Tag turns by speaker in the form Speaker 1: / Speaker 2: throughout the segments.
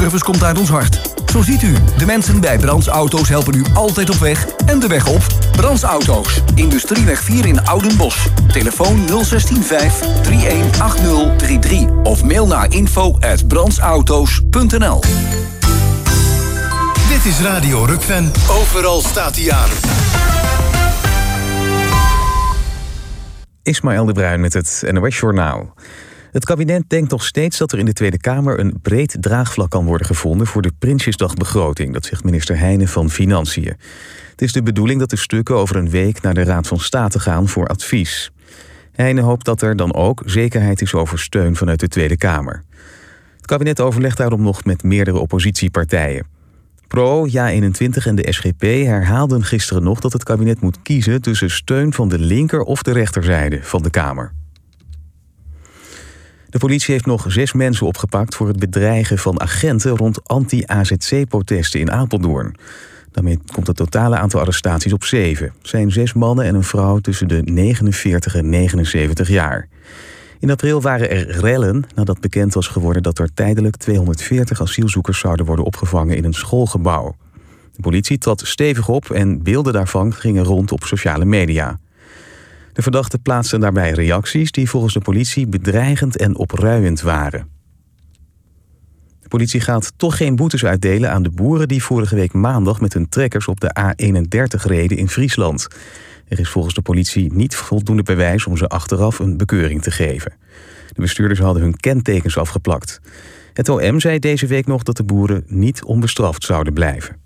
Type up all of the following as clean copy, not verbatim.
Speaker 1: service komt uit ons hart. Zo ziet u, de mensen bij Brands Auto's helpen u altijd op weg en de weg op. Brands Auto's, Industrieweg 4 in Oudenbosch. Telefoon 016 318033 of mail naar info@brandsauto's.nl.
Speaker 2: Dit is Radio Rukven. Overal staat hij aan.
Speaker 3: Ismaël de Bruin met het NOS Journaal. Het kabinet denkt nog steeds dat er in de Tweede Kamer een breed draagvlak kan worden gevonden voor de Prinsjesdagbegroting. Dat zegt minister Heijnen van Financiën. Het is de bedoeling dat de stukken over een week naar de Raad van State gaan voor advies. Heijnen hoopt dat er dan ook zekerheid is over steun vanuit de Tweede Kamer. Het kabinet overlegt daarom nog met meerdere oppositiepartijen. Pro, JA21 en de SGP herhaalden gisteren nog dat het kabinet moet kiezen tussen steun van de linker- of de rechterzijde van de Kamer. De politie heeft nog 6 mensen opgepakt voor het bedreigen van agenten rond anti-AZC-protesten in Apeldoorn. Daarmee komt het totale aantal arrestaties op 7. Het zijn 6 mannen en een vrouw tussen de 49 en 79 jaar. In april waren er rellen nadat bekend was geworden dat er tijdelijk 240 asielzoekers zouden worden opgevangen in een schoolgebouw. De politie trad stevig op en beelden daarvan gingen rond op sociale media. De verdachten plaatsten daarbij reacties die volgens de politie bedreigend en opruiend waren. De politie gaat toch geen boetes uitdelen aan de boeren die vorige week maandag met hun trekkers op de A31 reden in Friesland. Er is volgens de politie niet voldoende bewijs om ze achteraf een bekeuring te geven. De bestuurders hadden hun kentekens afgeplakt. Het OM zei deze week nog dat de boeren niet onbestraft zouden blijven.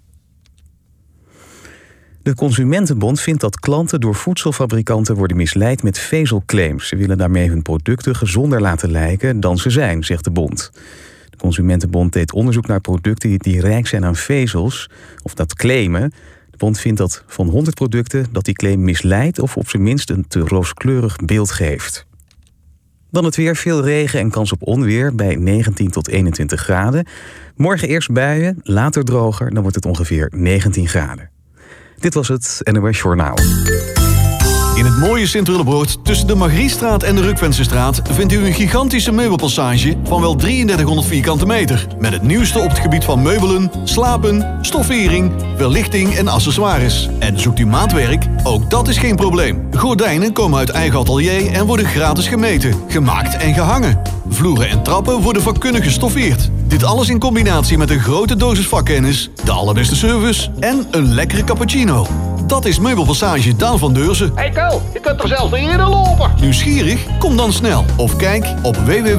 Speaker 3: De Consumentenbond vindt dat klanten door voedselfabrikanten worden misleid met vezelclaims. Ze willen daarmee hun producten gezonder laten lijken dan ze zijn, zegt de bond. De Consumentenbond deed onderzoek naar producten die rijk zijn aan vezels, of dat claimen. De bond vindt dat van 100 producten dat die claim misleidt of op zijn minst een te rooskleurig beeld geeft. Dan het weer, veel regen en kans op onweer bij 19 tot 21 graden. Morgen eerst buien, later droger, dan wordt het ongeveer 19 graden. Dit was het NOS Journaal.
Speaker 4: In het mooie Sint-Willebroord, tussen de Margriestraat en de Rukvensestraat, vindt u een gigantische meubelpassage van wel 3300 vierkante meter. Met het nieuwste op het gebied van meubelen, slapen, stoffering, verlichting en accessoires. En zoekt u maatwerk? Ook dat is geen probleem. Gordijnen komen uit eigen atelier en worden gratis gemeten, gemaakt en gehangen. Vloeren en trappen worden vakkundig gestoffeerd. Dit alles in combinatie met een grote dosis vakkennis, de allerbeste service en een lekkere cappuccino. Dat is Meubelpassage Daan van Deurzen.
Speaker 5: Hey Ko, je kunt er zelfs niet in lopen.
Speaker 4: Nieuwsgierig? Kom dan snel. Of kijk op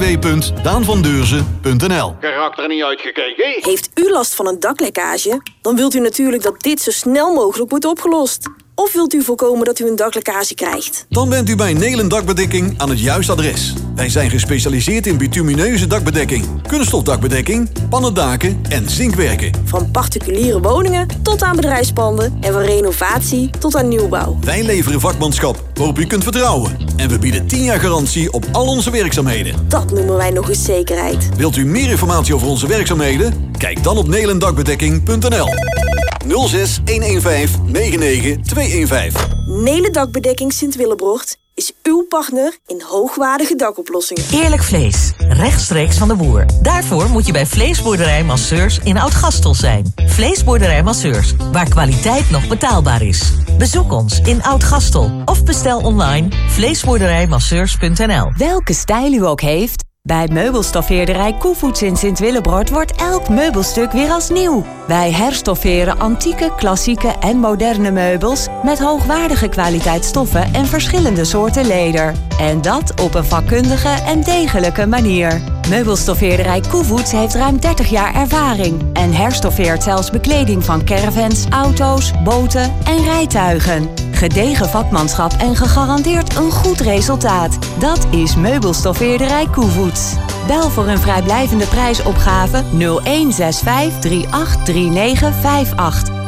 Speaker 4: www.daanvandeurzen.nl.
Speaker 5: Karakter niet uitgekeken.
Speaker 6: Heeft u last van een daklekkage? Dan wilt u natuurlijk dat dit zo snel mogelijk wordt opgelost. Of wilt u voorkomen dat u een daklekkage krijgt?
Speaker 4: Dan bent u bij Nelen Dakbedekking aan het juiste adres. Wij zijn gespecialiseerd in bitumineuze dakbedekking, kunststofdakbedekking, pannendaken en zinkwerken.
Speaker 6: Van particuliere woningen tot aan bedrijfspanden en van renovatie tot aan nieuwbouw.
Speaker 4: Wij leveren vakmanschap waarop u kunt vertrouwen. En we bieden 10 jaar garantie op al onze werkzaamheden.
Speaker 6: Dat noemen wij nog eens zekerheid.
Speaker 4: Wilt u meer informatie over onze werkzaamheden? Kijk dan op nelendakbedekking.nl. 06 115 99 215.
Speaker 6: Nelen Dakbedekking Sint-Willebroord is uw partner in hoogwaardige dakoplossingen.
Speaker 7: Eerlijk vlees, rechtstreeks van de boer. Daarvoor moet je bij Vleesboerderij Masseurs in Oud-Gastel zijn. Vleesboerderij Masseurs, waar kwaliteit nog betaalbaar is. Bezoek ons in Oud-Gastel of bestel online vleesboerderijmasseurs.nl.
Speaker 8: Welke stijl u ook heeft, bij meubelstoffeerderij Koevoets in Sint-Willebroord wordt elk meubelstuk weer als nieuw. Wij herstofferen antieke, klassieke en moderne meubels met hoogwaardige kwaliteit stoffen en verschillende soorten leder. En dat op een vakkundige en degelijke manier. Meubelstoffeerderij Koevoets heeft ruim 30 jaar ervaring en herstoffeert zelfs bekleding van caravans, auto's, boten en rijtuigen. Gedegen vakmanschap en gegarandeerd een goed resultaat. Dat is Meubelstoffeerderij Koevoets. Bel voor een vrijblijvende prijsopgave 0165 383958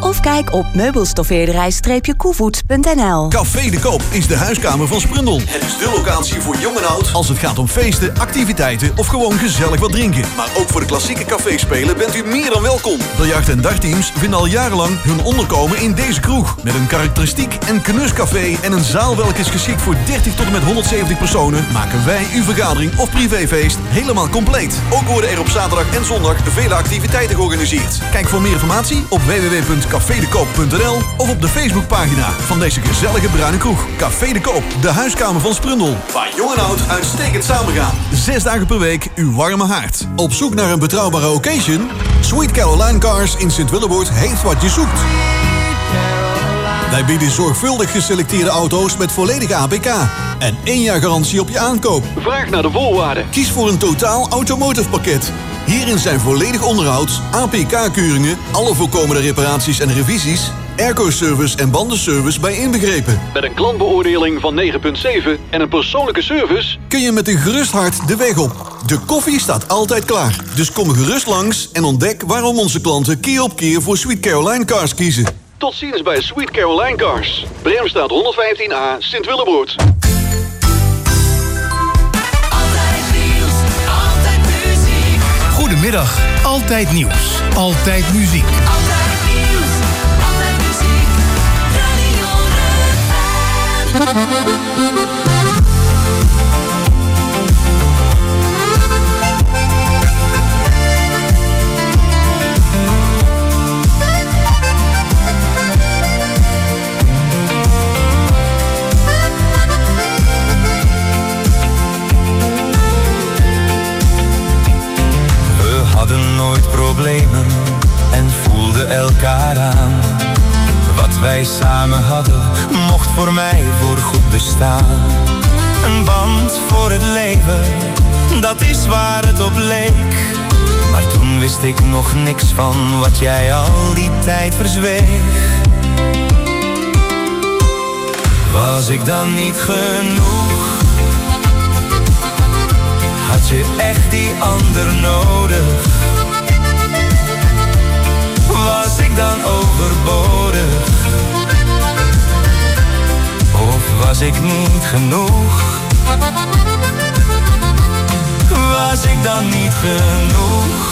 Speaker 8: Of kijk op meubelstoffeerderij-koevoets.nl.
Speaker 4: Café de Koop is de huiskamer van Sprundel. Het is de locatie voor jong en oud als het gaat om feesten, activiteiten of gewoon gezellig wat drinken. Maar ook voor de klassieke caféspelen bent u meer dan welkom. Biljart- en dartteams vinden al jarenlang hun onderkomen in deze kroeg. Met een karakteristiek en knuscafé en een zaal welke is geschikt voor 30 tot en met 170 personen, maken wij uw vergadering of privéfeest helemaal compleet. Ook worden er op zaterdag en zondag vele activiteiten georganiseerd. Kijk voor meer informatie op www.cafedekoop.nl of op de Facebookpagina van deze gezellige bruine kroeg. Café de Koop, de huiskamer van Sprundel. Waar jong en oud uitstekend samengaan. 6 dagen per week uw warme haard. Op zoek naar een betrouwbare occasion? Sweet Caroline Cars in Sint-Willeboord heeft wat je zoekt. Wij bieden zorgvuldig geselecteerde auto's met volledige APK. En 1 jaar garantie op je aankoop.
Speaker 5: Vraag naar de voorwaarden.
Speaker 4: Kies voor een totaal automotive pakket. Hierin zijn volledig onderhoud, APK-keuringen, alle voorkomende reparaties en revisies, airco-service en bandenservice bij inbegrepen.
Speaker 5: Met een klantbeoordeling van 9,7 en een persoonlijke service
Speaker 4: Kun je met een gerust hart de weg op. De koffie staat altijd klaar. Dus kom gerust langs en ontdek waarom onze klanten keer op keer voor Sweet Caroline Cars kiezen.
Speaker 5: Tot ziens bij Sweet Caroline Cars. Bremstraat 115A, Sint-Willeboord.
Speaker 2: Goedemiddag, Altijd Nieuws, Altijd Muziek.
Speaker 9: Altijd nieuws, altijd muziek. Radio Rukven.
Speaker 10: Nooit problemen en voelden elkaar aan. Wat wij samen hadden, mocht voor mij voorgoed bestaan. Een band voor het leven, dat is waar het op leek. Maar toen wist ik nog niks van wat jij al die tijd verzweeg. Was ik dan niet genoeg? Had je echt die ander nodig? Was ik dan overbodig? Of was ik niet genoeg? Was ik dan niet genoeg?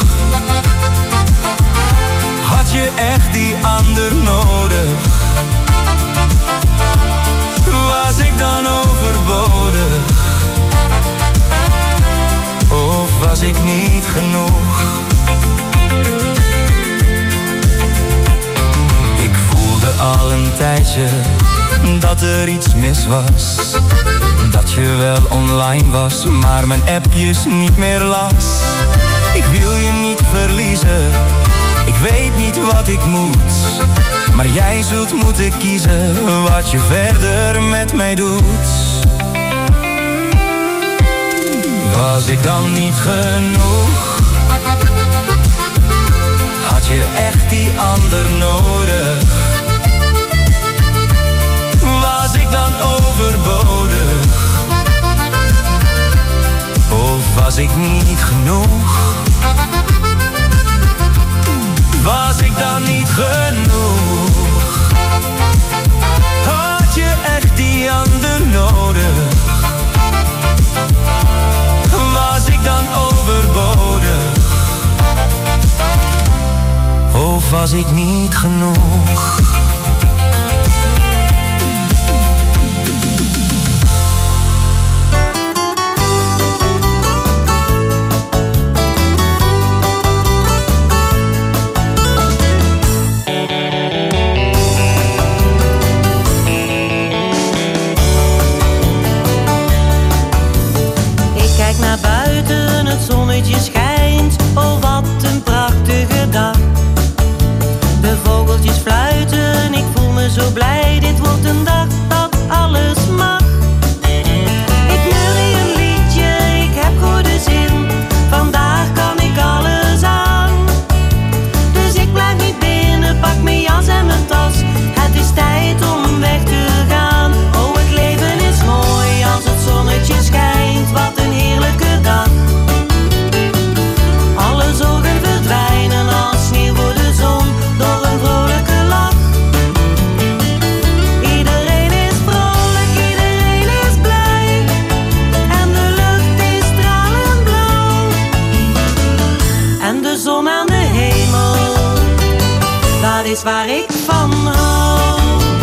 Speaker 10: Had je echt die ander nodig? Was ik dan overbodig? Of was ik niet genoeg? Al een tijdje dat er iets mis was. Dat je wel online was, maar mijn appjes niet meer las. Ik wil je niet verliezen, ik weet niet wat ik moet. Maar jij zult moeten kiezen wat je verder met mij doet. Was ik dan niet genoeg? Had je echt die ander nodig? Was ik dan overbodig? Of was ik niet genoeg? Was ik dan niet genoeg? Had je echt die ander nodig? Was ik dan overbodig? Of was ik niet genoeg?
Speaker 11: Naar buiten, het zonnetje schijnt, oh wat een prachtige dag. De vogeltjes fluiten dat is waar ik van hou.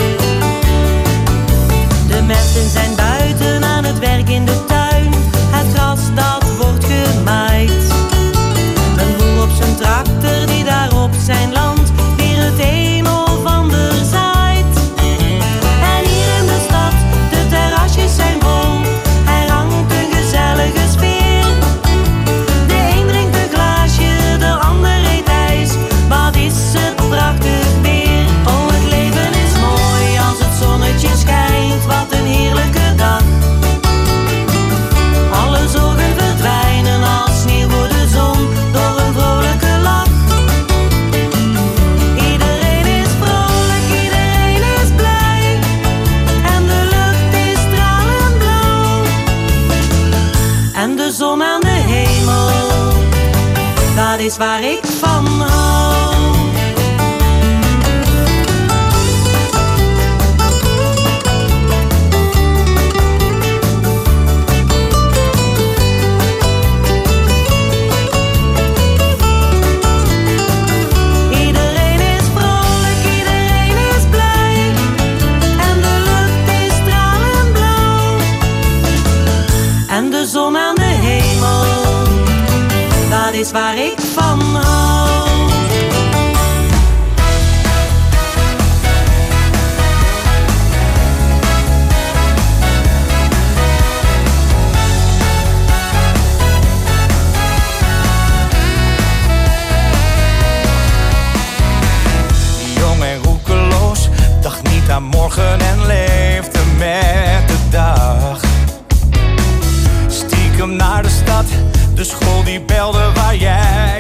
Speaker 11: De mensen zijn buiten aan het werk in de tuin. Het gras dat wordt gemaaid. Een boer op zijn tractor die daar op zijn land weer het een of ander zaait. En hier in de stad, de terrasjes zijn vol. Er hangt een gezellige sfeer. De een drinkt een glaasje, de ander eet ijs. Wat is het prachtig weer. Oh, het leven is mooi als het zonnetje schijnt. Wat een heerlijke dag. Alle zorgen verdwijnen als sneeuw voor de zon door een vrolijke lach. Iedereen is vrolijk, iedereen is blij. En de lucht is stralend blauw. En de zon aan de hemel, dat is waar ik van hou. Iedereen is vrolijk, iedereen is blij. En de lucht is stralend blauw. En de zon aan de hemel, dat is waar ik van hou.
Speaker 10: Jong en roekeloos, dacht niet aan morgen en leefde met de dag. Stiekem naar de stad, de school die belde waar jij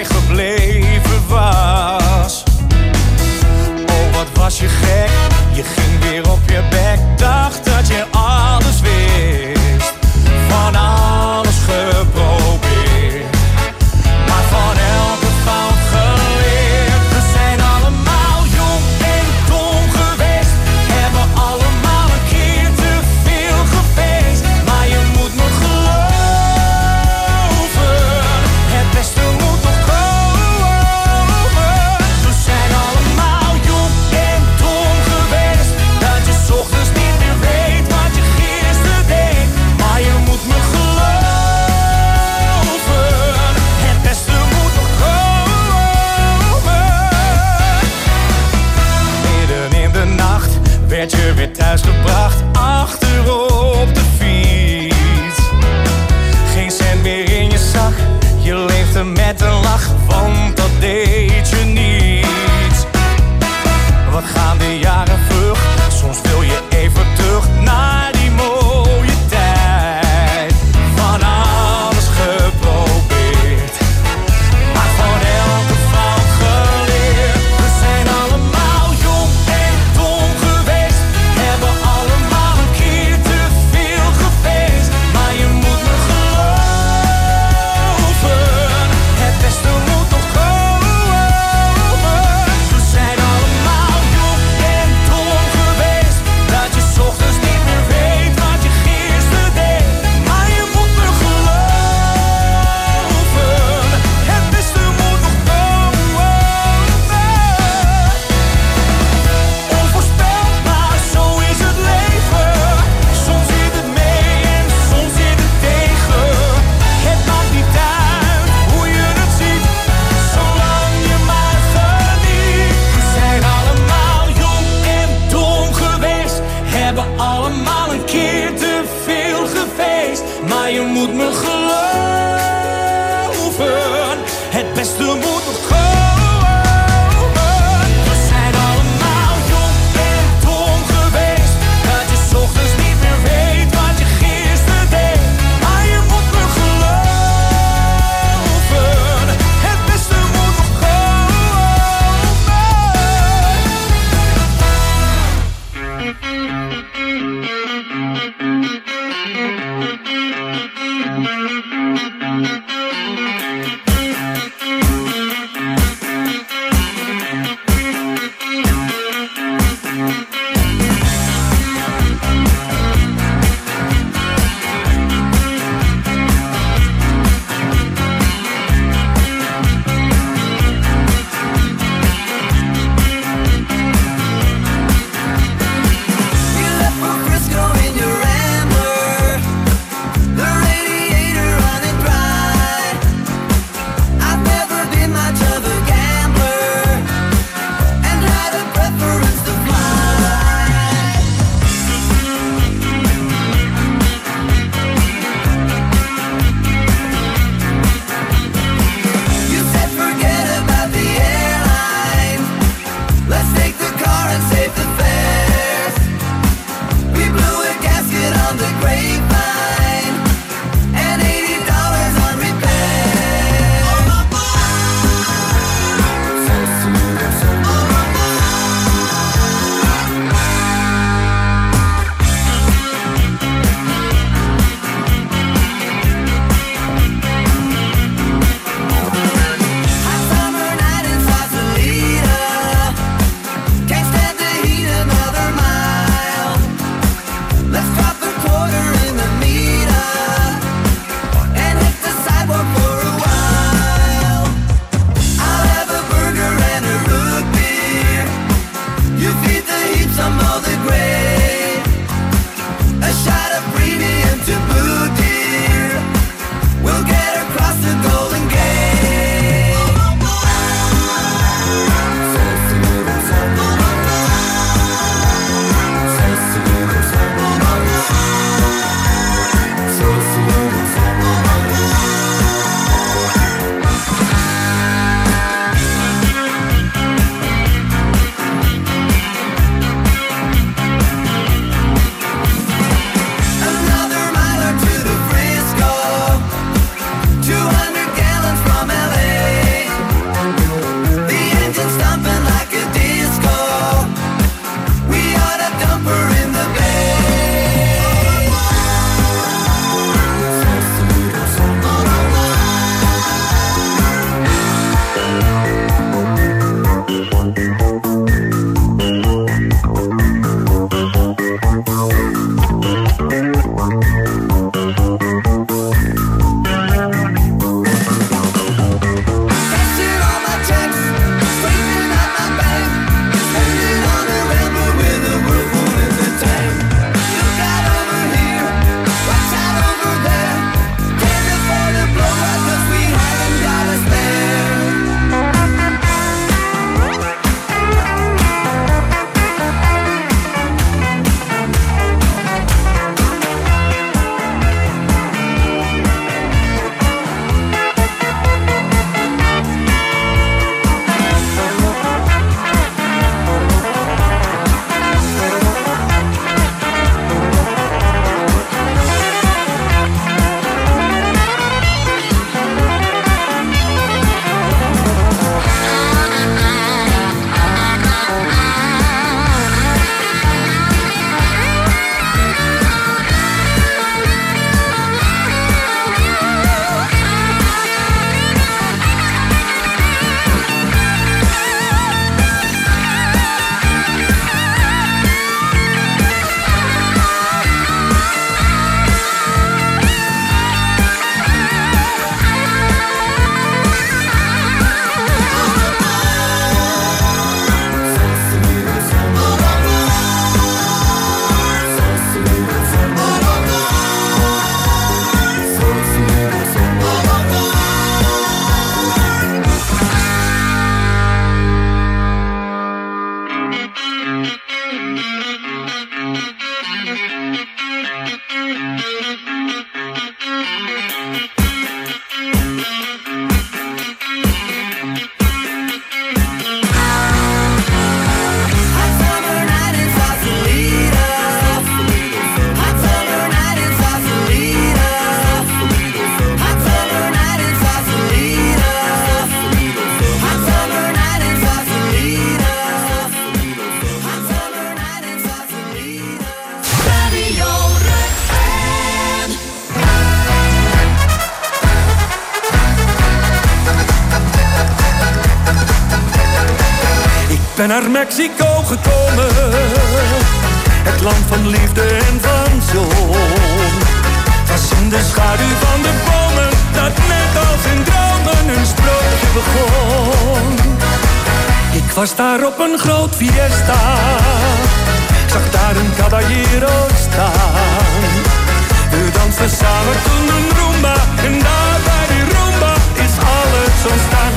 Speaker 12: ben naar Mexico gekomen, het land van liefde en van zon. Was in de schaduw van de bomen, dat net als in dromen een sprookje begon. Ik was daar op een groot fiesta, ik zag daar een caballero staan. We dansten samen toen een rumba, en daar bij die rumba is alles ontstaan.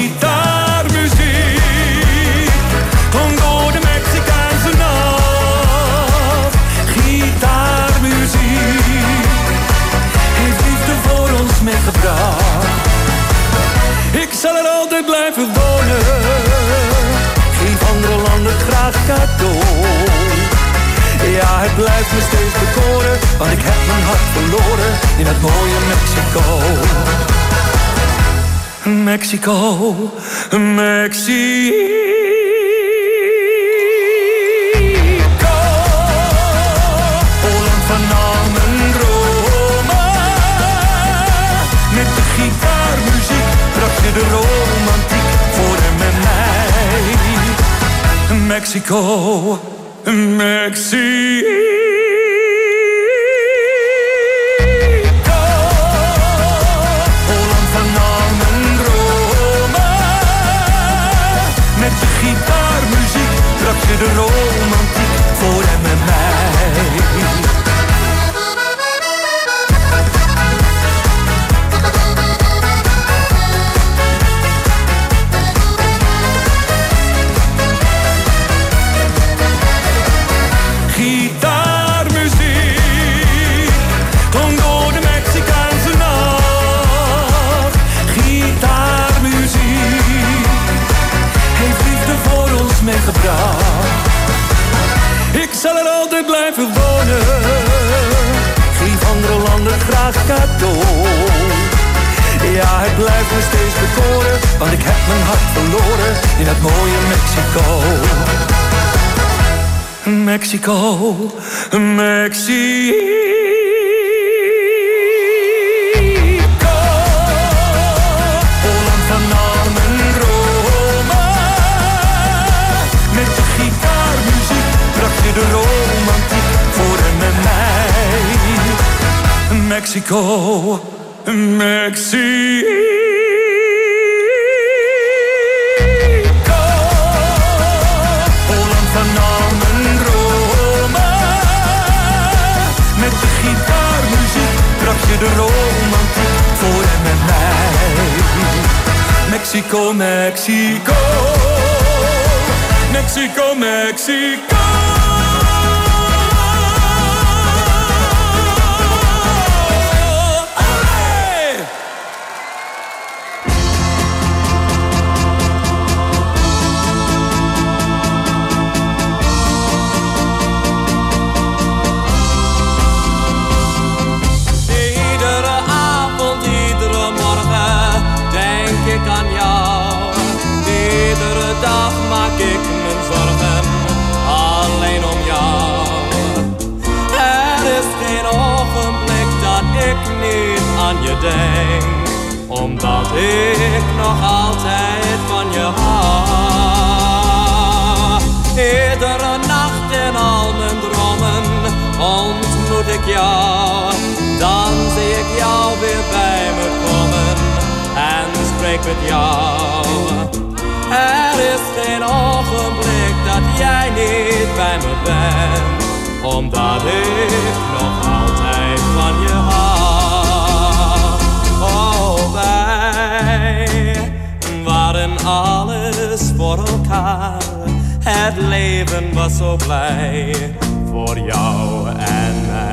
Speaker 12: Gitaarmuziek klonk door de Mexicaanse nacht. Gitaarmuziek heeft liefde voor ons meegebracht. Ik zal er altijd blijven wonen, geef andere landen graag cadeau. Ja, het blijft me steeds bekoren, want ik heb mijn hart verloren in het mooie Mexico. Mexico, Mexico. O land van al mijn dromen, met de gitaarmuziek bracht je de romantiek voor hem en mij. Mexico, Mexico. O land van al mijn dromen, met de gitaarmuziek bracht je de romantiek voor hem en mij. Ik zal er altijd blijven wonen, geef andere landen graag cadeau. Ja, het blijft me steeds bekoren, want ik heb mijn hart verloren in het mooie Mexico. Mexico, Mexico. O land van al mijn dromen, met de gitaarmuziek bracht je de romantiek voor hem en mij. Mexico, Mexico. O land van al mijn dromen, met de gitaarmuziek bracht je de romantiek voor hem en mij. Mexico, Mexico. Mexico, Mexico.
Speaker 13: Iedere avond, iedere morgen denk ik aan jou. Iedere dag maak ik mijn zorgen alleen om jou. Er is geen ogenblik dat ik niet aan je denk, omdat ik nog altijd van je hou. Iedere nacht in al mijn dromen ontmoet ik jou. Dan zie ik jou weer bij me komen en spreek met jou. Er is geen ogenblik dat jij niet bij me bent, omdat ik nog altijd van je hou. Oh, wij waren alles voor elkaar. Het leven was zo blij voor jou en mij.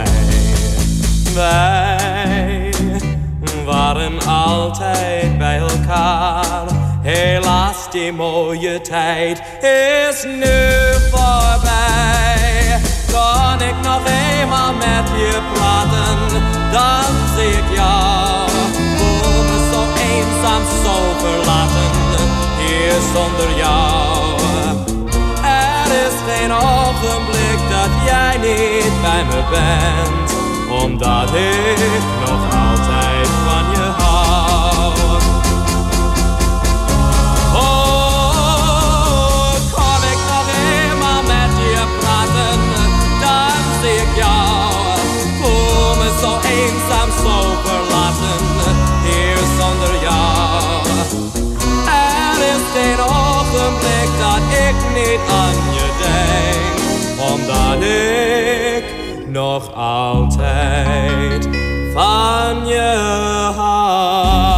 Speaker 13: Wij waren altijd bij elkaar. Helaas, die mooie tijd is nu voorbij. Kan ik nog eenmaal met je praten, dan zie ik jou. Voel me zo eenzaam, zo verlaten, hier zonder jou. Er is geen ogenblik dat jij niet bij me bent, omdat ik nog altijd van je hou. Oh, kan nog altijd van je hou.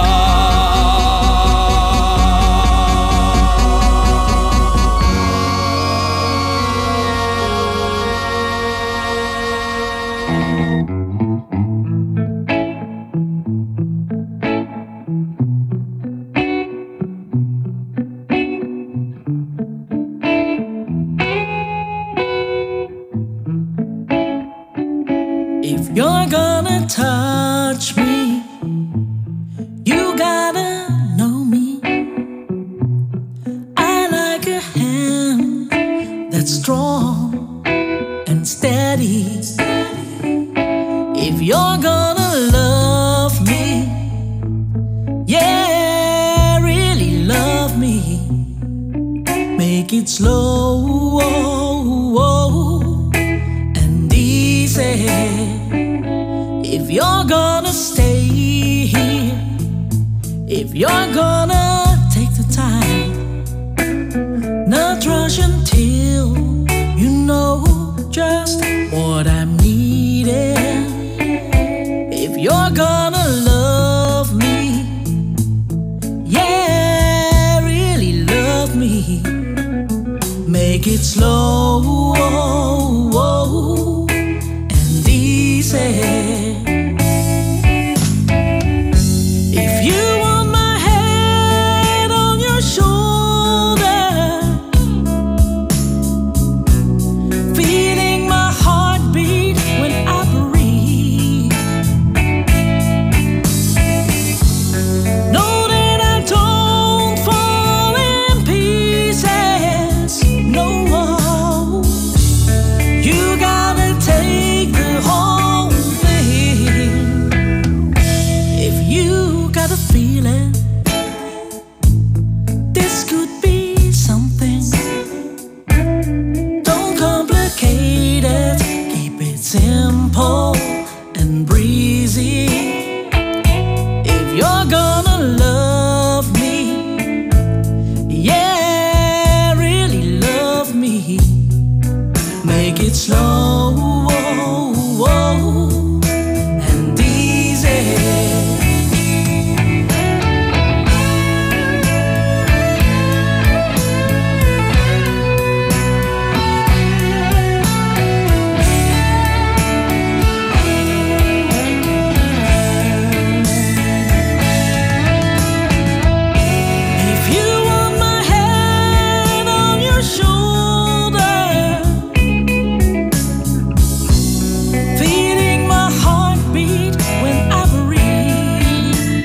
Speaker 14: If you're gonna touch me, you gotta know me. I like a hand that's strong and steady. If you're gonna love me, yeah, really love me, make it slow and easy. If you're gonna stay here, if you're gonna take the time, not rush until you know just what I'm needing. If you're gonna love me, yeah, really love me, make it slow and easy. If you want my head on your shoulder, feeling my heartbeat when I breathe, know that I don't fall in pieces, no. You gotta take the whole thing. If you got a feeling this could be something, don't complicate it, keep it simple and breezy. If you're gonna love me, yeah, really love me, make it slow and easy. If you want my head on your shoulder, feeling my heartbeat when I breathe,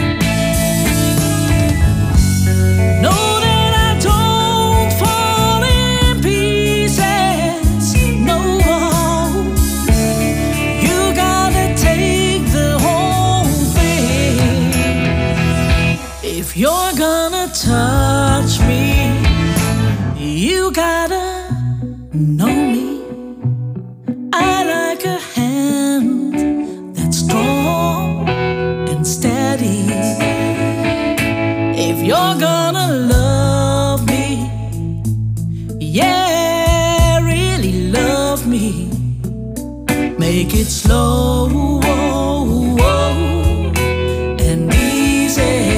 Speaker 14: know that I don't fall in pieces, no. You gotta take the whole thing. If you're gonna touch me, you gotta know me. I like a hand that's strong and steady. If you're gonna love me, yeah, really love me, make it slow and easy.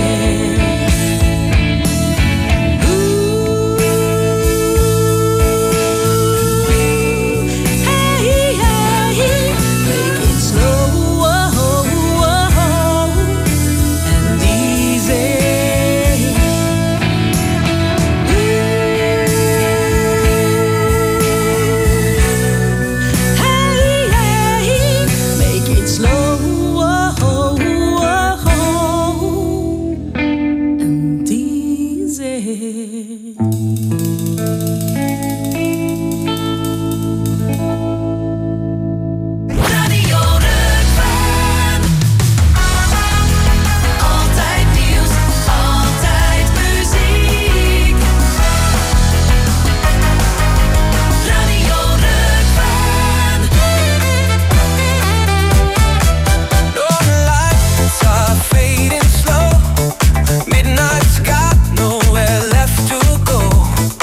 Speaker 15: Midnight's got nowhere left to go.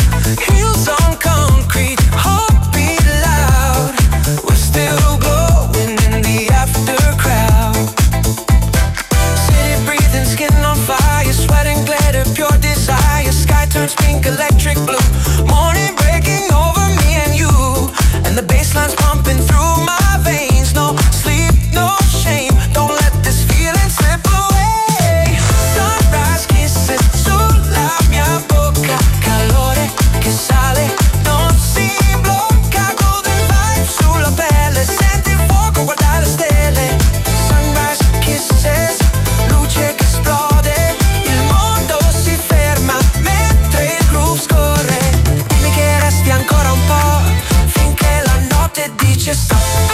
Speaker 10: electric blue. Morning breaking over me and you, and the bassline's pumping through my veins. No sleep, no shame, don't let this feeling slip away. Sunrise kisses sulla mia bocca, calore che sale, non si blocca. Golden vibes sulla pelle, senti il fuoco, guarda le stelle. Sunrise kisses, luce che esplode, il mondo si ferma mentre il groove scorre. Dimmi che resti ancora un po', finché la notte dice stop.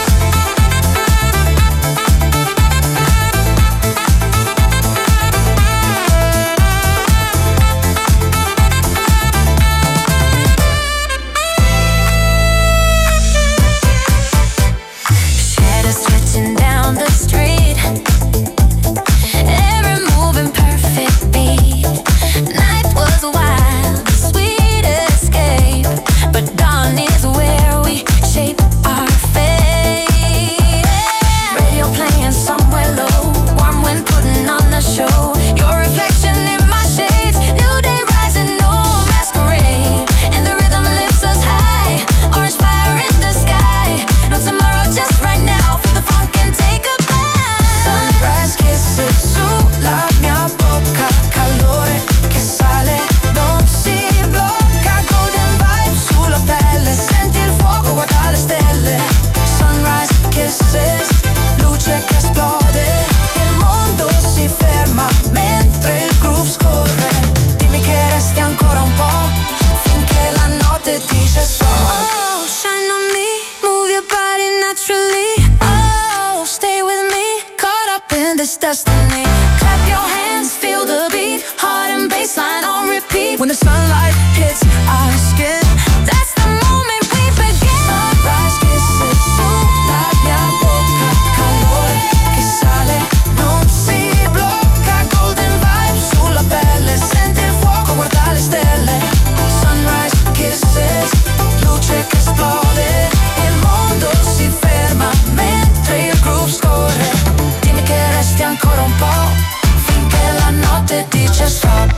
Speaker 9: Shadows stretching down the street, every move in perfect beat. Night was wild, sweet escape, but dawn is where we shape our fate. Radio playing somewhere low, warm wind putting on the show. Your reflection in my shades, new day rising, no masquerade, and the rhythm lifts us high. Orange fire in the sky, no tomorrow, just right now. Feel the funk and take a bite.
Speaker 10: Sunrise kisses sulla mia bocca, calore che sale, non si blocca. Golden vibes sulla pelle, senti il fuoco, guarda le stelle. Sunrise kisses, luce che esplode, il mondo si ferma mentre il groove scorre. Dimmi che resti ancora un po', finché la notte dice stop.
Speaker 9: Oh, shine on me, move your body naturally. Oh, stay with me, caught up in this destiny. Clap your hands, feel the beat, heart and bassline on repeat.
Speaker 10: When the sunlight hits our skin,
Speaker 9: That's the moment we begin.
Speaker 10: sunrise kisses sulla mia bocca, calore che sale, non si blocca. Golden vibes sulla pelle, senti il fuoco, guarda le stelle. Sunrise kisses, luce che esplode, il mondo si ferma mentre il groove scorre. Dimmi che resti ancora un po', finché la notte dice stop.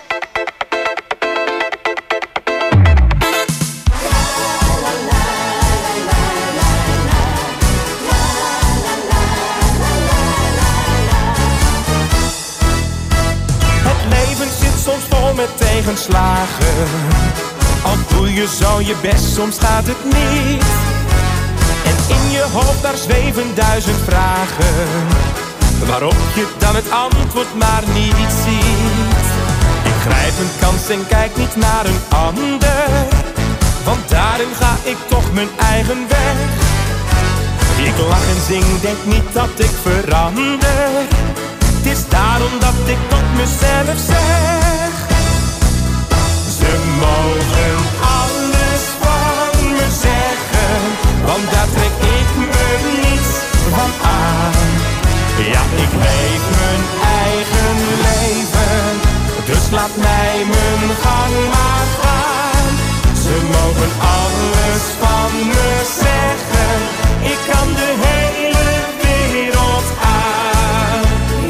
Speaker 12: Het leven zit soms vol met tegenslagen. Al doe je zo je best, soms gaat het niet. En in je hoofd daar zweven duizend vragen, waarop je dan het antwoord maar niet ziet. Ik grijp een kans en kijk niet naar een ander, want daarin ga ik toch mijn eigen weg. Ik lach en zing, denk niet dat ik verander. Het is daarom dat ik tot mezelf zeg: ze mogen alles van me zeggen, want daar trek ik me niets van aan. Ja, ik leef mijn eigen leven, dus laat mij mijn gang maar gaan. Ze mogen alles van me zeggen, ik kan de hele wereld aan.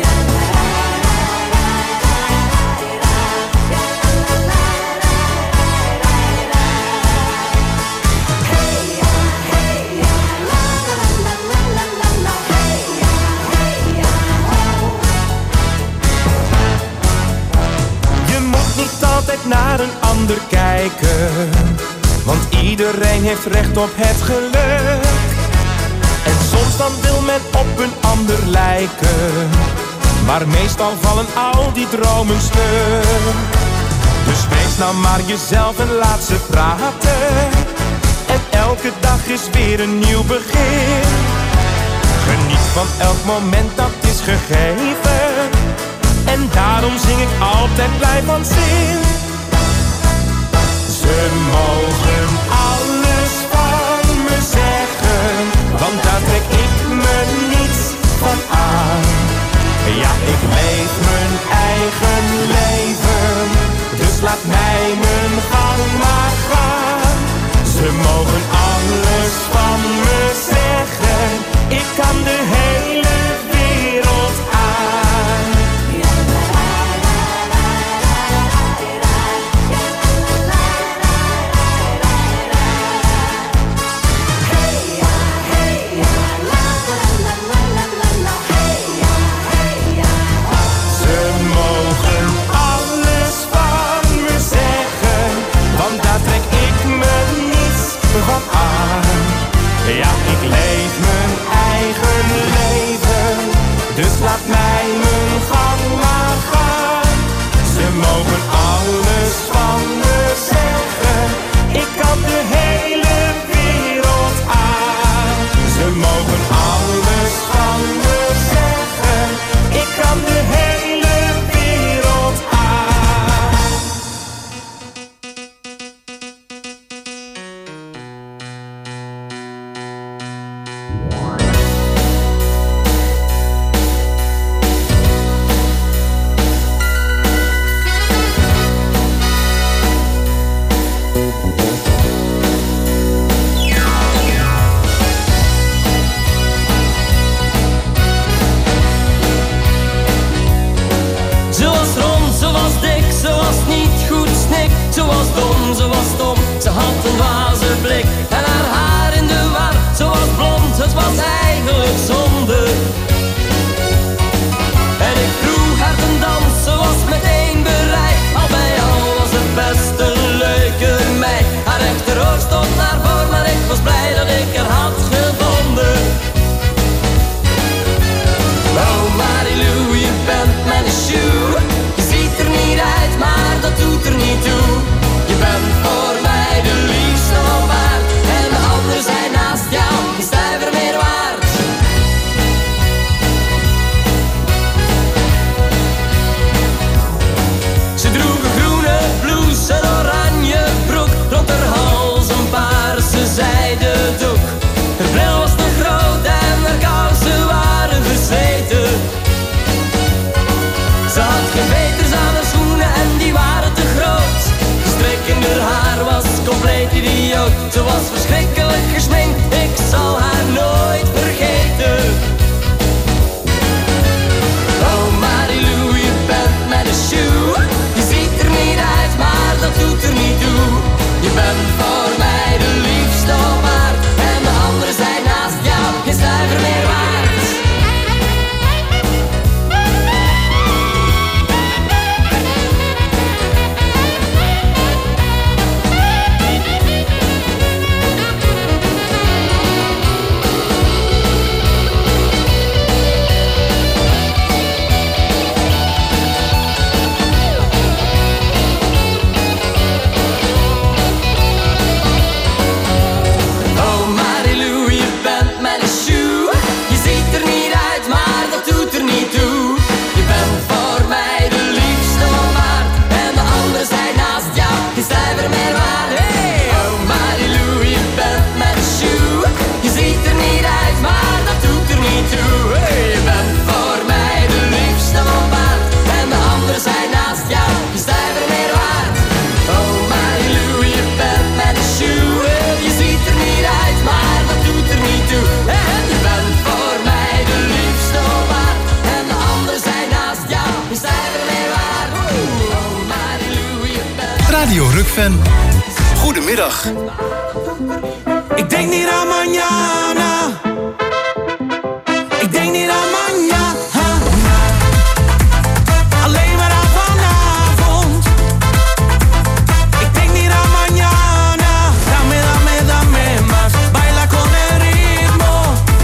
Speaker 12: Je moet niet altijd naar een ander kijken, want iedereen heeft recht op het geluk. En soms dan wil men op een ander lijken, maar meestal vallen al die dromen stuk. Dus wees nou maar jezelf en laat ze praten, en elke dag is weer een nieuw begin. Geniet van elk moment dat is gegeven, en daarom zing ik altijd blij van zin. Ze mogen alles van me zeggen, want daar trek ik me niets van aan. Ja, ik leef mijn eigen leven, dus laat mij mijn gang maar gaan. Ze mogen alles van me zeggen, ik kan de hele wereld aan.
Speaker 13: was stom, ze had een dwaze blik. En haar haar in de war, ze was blond, het was eigenlijk zonde. En ik vroeg haar ten dans, ze was meteen bereid. Al bij al was het best een leuke meid. Haar rechteroor stond naar voor, maar ik was blij dat ik haar had gevonden. Oh Marilou, je bent mijn shoe. Je ziet er niet uit, maar dat doet er niet toe. Je bent voor mij de liefste op aard. En de anderen zijn naast jou geen stuiver meer waard. Ze droeg een groene blouse, een oranje broek. Rond haar hals een paarse zijden doek. Haar bril was te groot en haar kousen waren versleten. Ze had geen veters aan haar schoenen en die waren te groot. De strik in haar haar was compleet idioot. Ze was verschrikkelijk gesminkt, ik zal haar nooit vergeten. Oh Marilou, je bent mijn shoe. Je ziet er niet uit, maar dat doet er niet toe. Je bent voor mij de liefste op aard. En de anderen zijn naast jou geen stuiver meer waard. Oh Marilou, je bent mijn shoe. Je ziet er niet uit, maar dat doet er niet toe. Je bent voor mij de liefste op aard. En de anderen zijn naast jou geen stuiver meer waard. Hey, oh Marilou, je bent mijn shoe. Je ziet er niet uit, maar dat doet er niet toe. Hey, je bent voor mij de liefste op aard. En de anderen zijn naast jou geen stuiver meer waard. Oh Marilou, je bent mijn shoe. Je ziet er niet uit, maar dat doet er niet toe. En je bent voor mij de liefste op aard. En de anderen zijn naast jou geen stuiver meer waard. Oh Marilou, je bent...
Speaker 2: Radio Rukven.
Speaker 15: Goedemiddag.
Speaker 12: Ik denk niet aan mañana. Ik denk niet aan mañana. Alleen maar aan vanavond. Ik denk niet aan mañana. Dame, dame, dame más. Baila con el ritmo.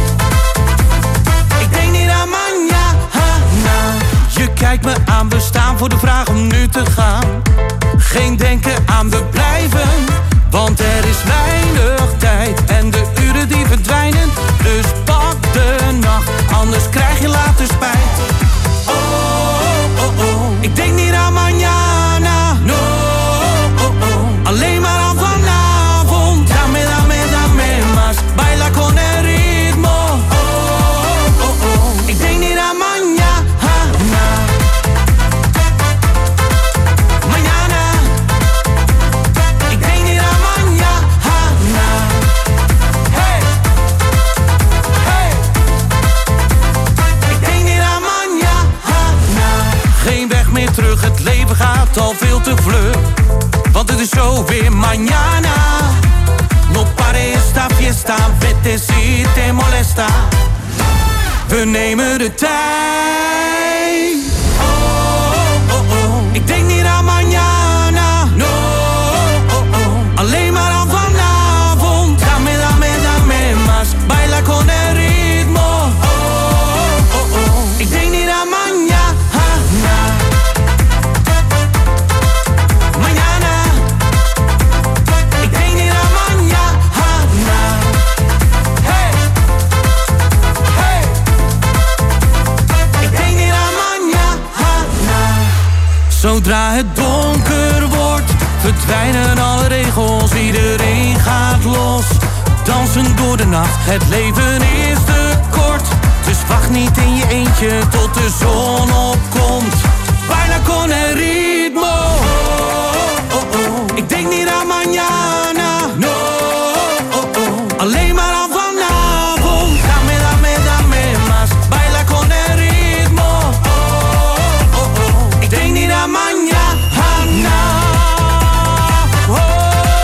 Speaker 12: Ik denk niet aan mañana. Je kijkt me aan, we staan voor de vraag om nu te gaan. Geen denken aan we blijven, want er is weinig tijd. En de uren die verdwijnen, dus pak de nacht. Anders krijg je later spijt. Oh, oh, oh. Ik denk niet aan mañana. No, oh, oh. Alleen maar aan vanavond. Dame, dame, dame más. Baila con el ritmo. Oh, oh, oh. Ik denk niet aan mañana. Mañana. Ik denk niet aan mañana. Hey. Hey. Ik denk niet aan mañana. Geen weg meer terug, het leven gaat al veel te vlug. Want het is zo weer mañana. No pare esta fiesta, vete si te molesta. We nemen de tijd. Oh, oh, oh. Ik denk niet aan mañana. No, oh, oh. Alleen maar aan vanavond. Dame, dame, dame más. Baila con el ritmo. Oh, oh, oh. Ik denk niet aan mañana. Mañana. Ik denk niet aan mañana. Hey. Hey. Ik denk niet aan mañana. Zodra het donker wordt, verdwijnen alle regels. Iedereen gaat los, dansen door de nacht. Het leven is te kort, dus wacht niet in je eentje tot de zon opkomt. Baila con el ritmo. Oh, oh, oh. Ik denk niet aan mañana. No, oh, oh. Alleen maar aan vanavond. Dame, dame, dame más. Baila con el ritmo. Oh, oh, oh. Ik denk niet aan mañana. Oh.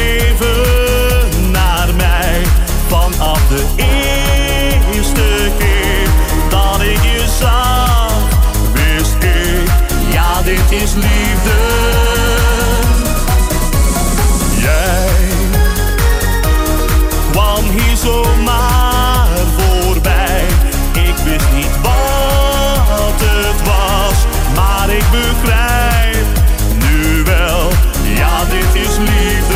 Speaker 12: even naar mij. Vanaf de eerste keer dat ik je zag, wist ik, ja, dit is liefde. Jij kwam hier zomaar voorbij. Ik wist niet wat het was, maar ik begrijp nu wel, ja, dit is liefde.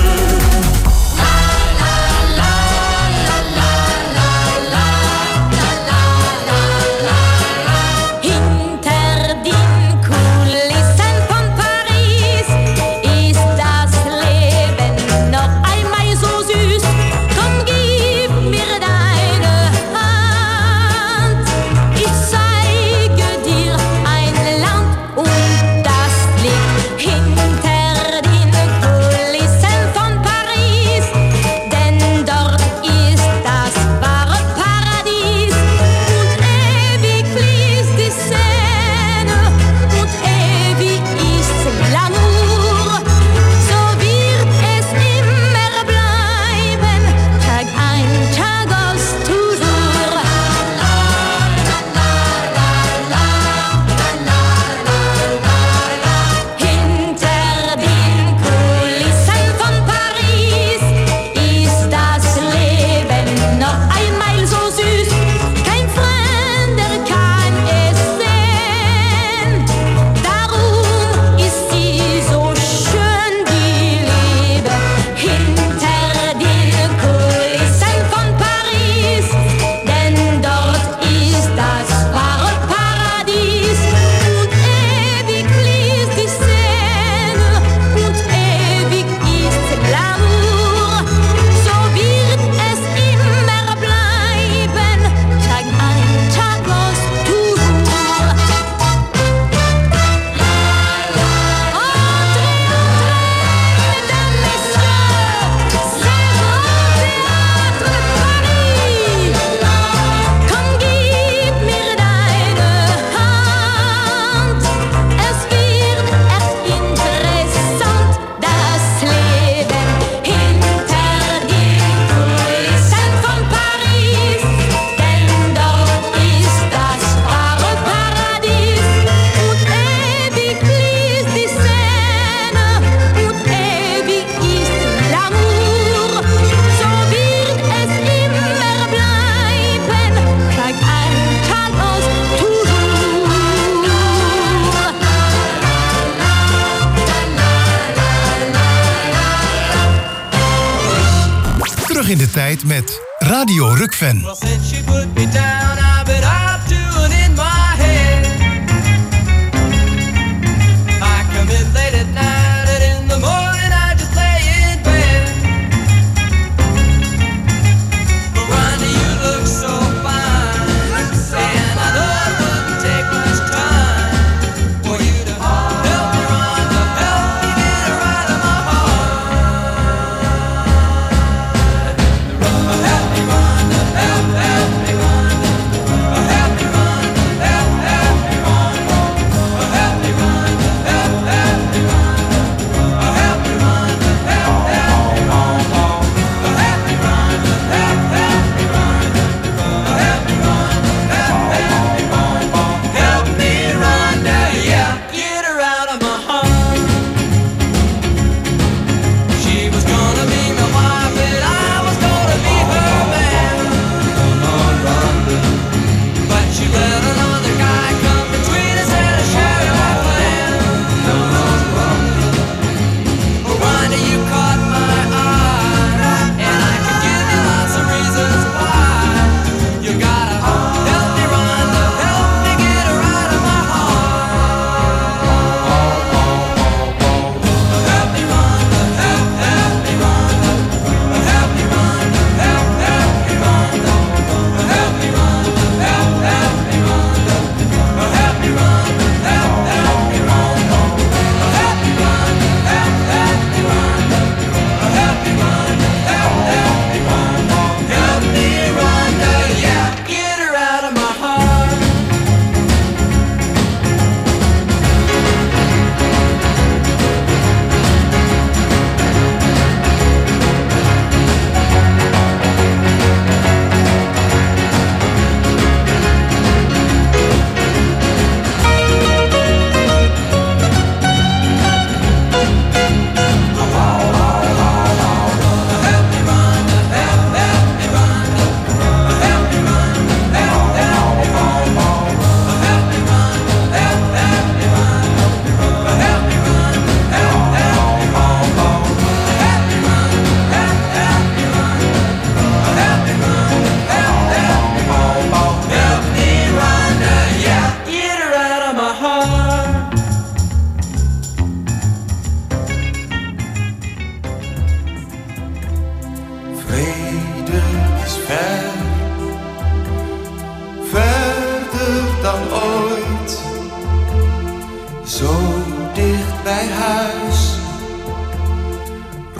Speaker 2: In de tijd met Radio Rukven.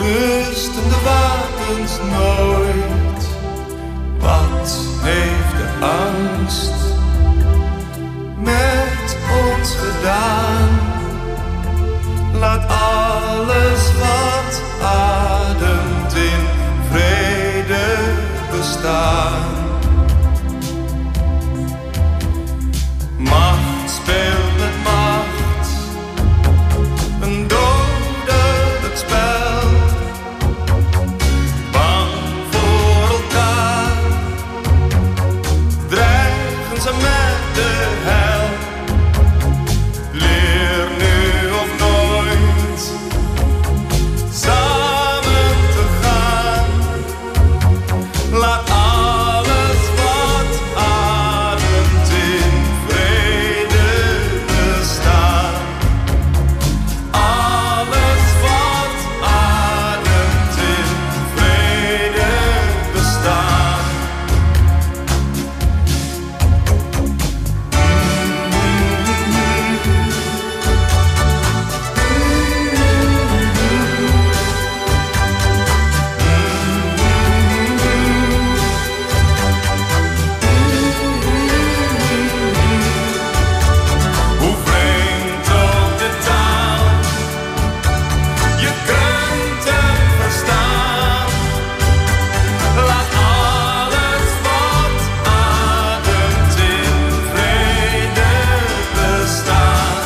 Speaker 10: rusten de wapens nooit. Wat heeft de angst met ons gedaan? Laat alles wat ademt in vrede bestaan. Macht speelt met macht, een dodelijk spel. Bang voor elkaar, dreigen ze met de hel. Leer nu of nooit samen te gaan. Laat alles wat ademt in vrede bestaan. Alles wat ademt in vrede bestaan. Hoe vreemd ook de taal, je kunt het verstaan. Laat alles wat ademt in vrede bestaan.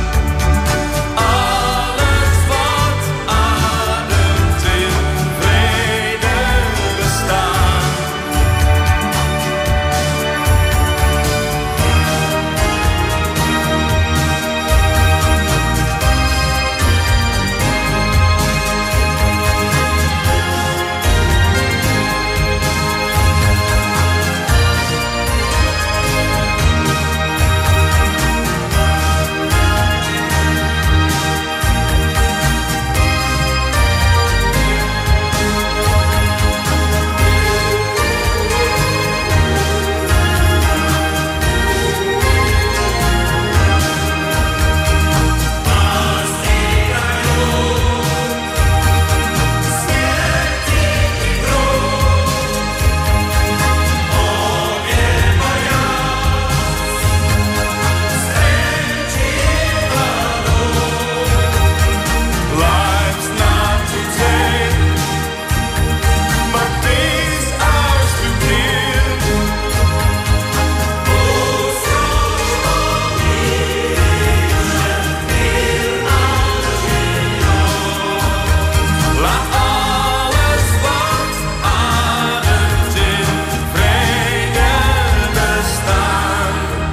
Speaker 10: Alles wat ademt in vrede bestaan. Life's not to take, but these ours to give. Oh, strong laat alles wat ademt in vrede bestaan.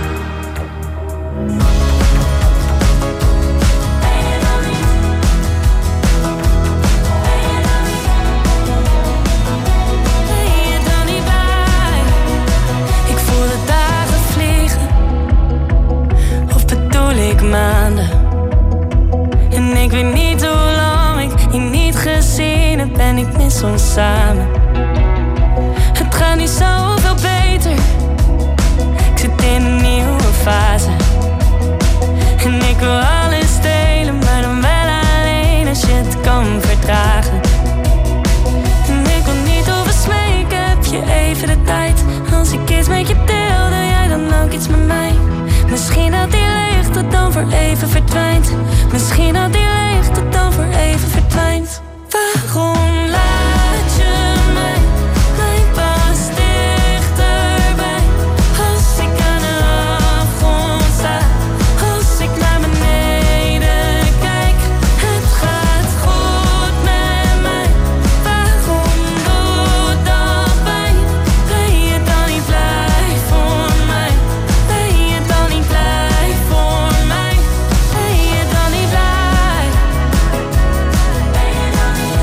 Speaker 9: Ben je dan niet blij? Ik voel de dagen vliegen, of bedoel ik maanden? En ik weet niet hoe lang ik je niet gezien heb en ik mis ons samen. Het gaat nu zoveel beter, ik zit in een nieuwe fase. En ik wil alles delen, maar dan wel alleen als je het kan verdragen. En ik wil niet oversmeken, heb je even de tijd? Als ik iets met je deel, doe jij dan ook iets met mij? Misschien dat die leegte dan voor even verdwijnt. Misschien dat die leegte dan voor even verdwijnt. Waarom laat je mij pas dichterbij? Als ik aan de afgrond sta, als ik naar beneden kijk, het gaat goed met mij. Waarom doet dat pijn? Ben je dan niet blij voor mij? Ben je dan niet blij voor mij? Ben je dan niet blij? Ben je dan niet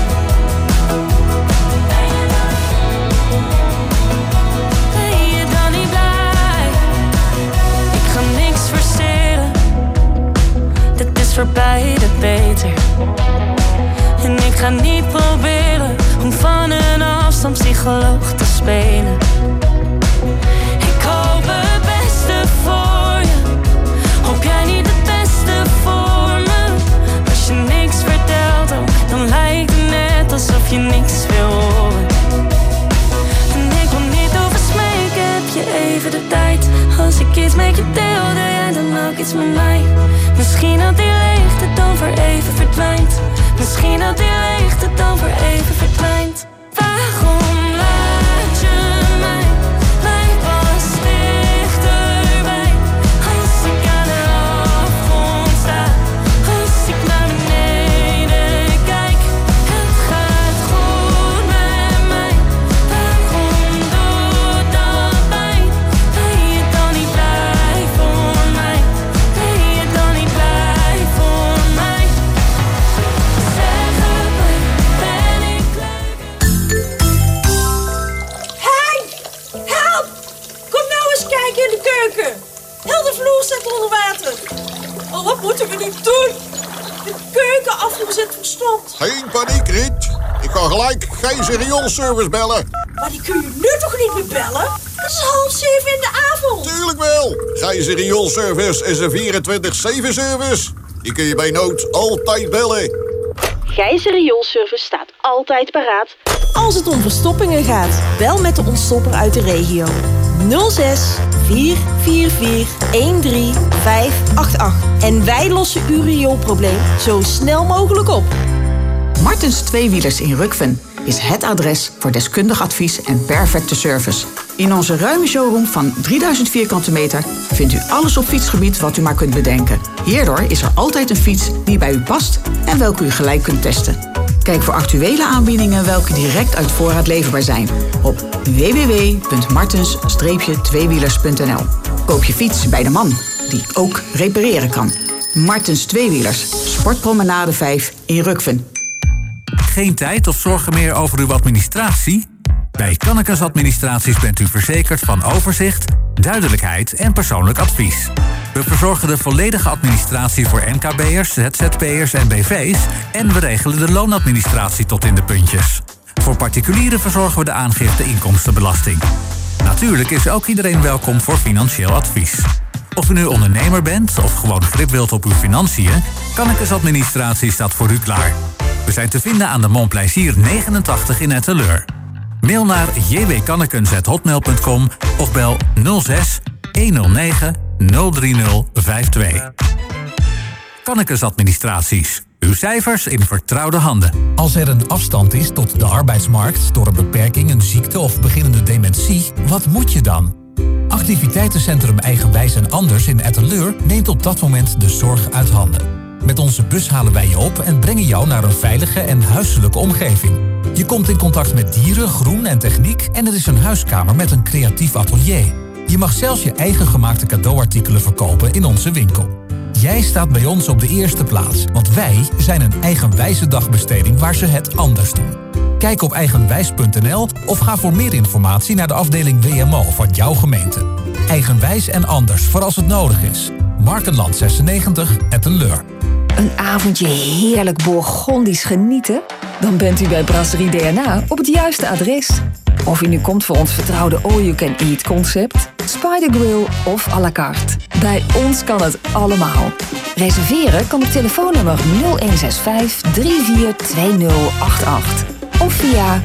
Speaker 9: blij? Ik ga niks forceren, dit is voor beide beter. En ik ga niet proberen om van een afstand psycholoog te spelen. Ik hoop het beste voor je, hoop jij niet het beste voor me? Als je niks vertelt, dan lijkt het net ook iets met mij. Misschien dat die leegte dan voor even verdwijnt. Misschien dat die leegte dan voor even verdwijnt. Waarom laat je mij pas dichterbij? Als ik aan de afgrond sta, als ik naar beneden kijk. Het gaat goed met mij. Waarom doet dat pijn? Ben je dan niet blij voor mij? Ben je dan niet blij voor mij? Zeg het mij, ben ik leuk?
Speaker 6: Hey! Help! Kom nou eens kijken in de keuken. Heel de vloer staat onder water. Oh, wat moeten we nu doen? De keukenafvoer zit verstompt.
Speaker 15: Geen paniek, Riet. Ik ga gelijk Gijzer Rioolservice bellen.
Speaker 6: Maar die kun je nu toch niet meer bellen? Het is 6:30 in de avond.
Speaker 15: Tuurlijk wel. Gijzer Rioolservice is een 24/7 service. Die kun je bij nood altijd bellen.
Speaker 6: Gijzer Rioolservice staat altijd paraat als het om verstoppingen gaat. Bel met de ontstopper uit de regio. 06 444 13588. En wij lossen uw rioolprobleem zo snel mogelijk op.
Speaker 16: Martens Tweewielers in Rukven is het adres voor deskundig advies en perfecte service. In onze ruime showroom van 3000 vierkante meter vindt u alles op fietsgebied wat u maar kunt bedenken. Hierdoor is er altijd een fiets die bij u past en welke u gelijk kunt testen. Kijk voor actuele aanbiedingen welke direct uit voorraad leverbaar zijn op www.martens-tweewielers.nl. Koop je fiets bij de man die ook repareren kan. Martens Tweewielers, Sportpromenade 5 in Rukven.
Speaker 17: Geen tijd of zorgen meer over uw administratie? Bij Kannekes Administraties bent u verzekerd van overzicht, duidelijkheid en persoonlijk advies. We verzorgen de volledige administratie voor MKB'ers, ZZP'ers en BV's... en we regelen de loonadministratie tot in de puntjes. Voor particulieren verzorgen we de aangifte inkomstenbelasting. Natuurlijk is ook iedereen welkom voor financieel advies. Of u nu ondernemer bent of gewoon grip wilt op uw financiën... Kannekes Administratie staat voor u klaar. We zijn te vinden aan de Montplaisir 89 in Etteleur. Mail naar jwkannekens@hotmail.com of bel 06 109 03052. Kannekes Administraties. Uw cijfers in vertrouwde handen.
Speaker 18: Als er een afstand is tot de arbeidsmarkt door een beperking, een ziekte of beginnende dementie, wat moet je dan? Activiteitencentrum Eigenwijs en Anders in Etteleur neemt op dat moment de zorg uit handen. Met onze bus halen wij je op en brengen jou naar een veilige en huiselijke omgeving. Je komt in contact met dieren, groen en techniek en er is een huiskamer met een creatief atelier. Je mag zelfs je eigen gemaakte cadeauartikelen verkopen in onze winkel. Jij staat bij ons op de eerste plaats, want wij zijn een eigenwijze dagbesteding waar ze het anders doen. Kijk op eigenwijs.nl of ga voor meer informatie naar de afdeling WMO van jouw gemeente. Eigenwijs en Anders voor als het nodig is. Markenland 96, Etteleur.
Speaker 19: Een avondje heerlijk Bourgondisch genieten? Dan bent u bij Brasserie DNA op het juiste adres. Of u nu komt voor ons vertrouwde all-you-can-eat concept, Spider Grill of à la carte. Bij ons kan het allemaal. Reserveren kan op telefoonnummer 0165 342088 of via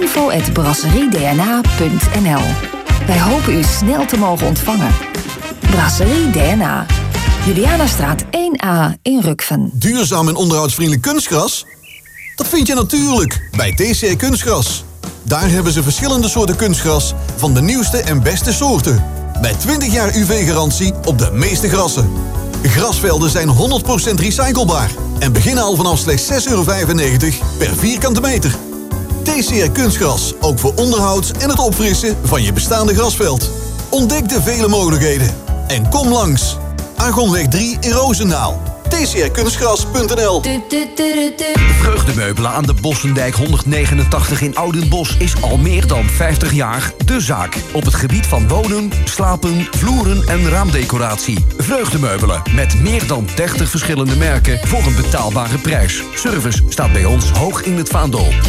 Speaker 19: info@brasseriedna.nl. Wij hopen u snel te mogen ontvangen. Brasserie DNA. Julianastraat 1A in Rukven.
Speaker 4: Duurzaam en onderhoudsvriendelijk kunstgras? Dat vind je natuurlijk bij TCR Kunstgras. Daar hebben ze verschillende soorten kunstgras van de nieuwste en beste soorten. Met 20 jaar UV-garantie op de meeste grassen. Grasvelden zijn 100% recyclebaar en beginnen al vanaf slechts €6,95 per vierkante meter. TCR Kunstgras, ook voor onderhoud en het opfrissen van je bestaande grasveld. Ontdek de vele mogelijkheden en kom langs. Argonweg 3 in Roosendaal. tcrkunstgras.nl.
Speaker 1: Vreugdemeubelen aan de Bossendijk 189 in Oudenbosch is al meer dan 50 jaar de zaak. Op het gebied van wonen, slapen, vloeren en raamdecoratie. Vreugdemeubelen met meer dan 30 verschillende merken voor een betaalbare prijs. Service staat bij ons hoog in het vaandel.